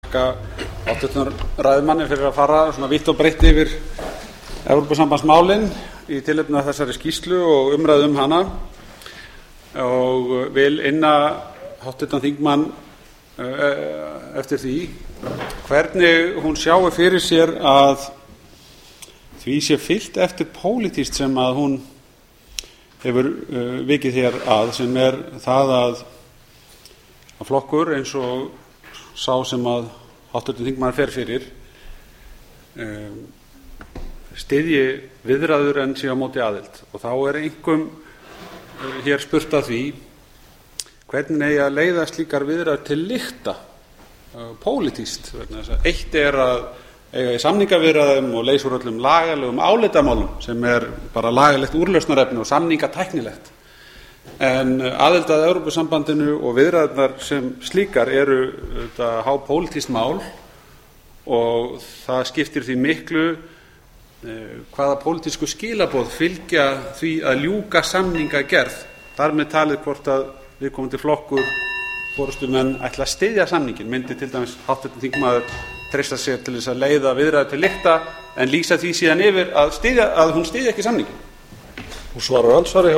Hv. ræðumanni fyrir að fara svona vítt og breitt yfir Evrópusambandsmálin í tilefni af þessari skýrslu og umræðu hana og vil inna hv. þingmann eftir því hvernig hún sjái fyrir sér að því sé fylgt eftir pólitískt sem að hún hefur vikið hér að, sem það að flokkur eins og sá sem að hv. þingmaður fer fyrir styðji viðræður en sé á móti aðild. Og þá einkum hér spurt að því hvernig eigi að leiða slíkar viðræður til lykta pólitískt. Eitt að eiga í samningaviðræðum og leysa úr öllum lagalegum álitamálum sem bara lagalegt úrlausnarefni og samningatæknilegt. En aðild að Evrópusambandinu og viðræðurnar sem slíkar eru hápólitískt mál og það skiptir því miklu hvaða pólitísku skilaboð fylgja því að ljúka samningagerð, þar með talið hvort að viðkomandi flokkur forystumenn ætla að styðja samninginn. Myndi til dæmis hv. þingmaður treysta sér til þess að leiða viðræður til lykta en lýsa því síðan yfir að hún styðji ekki samninginn? Hún svarar andsvari.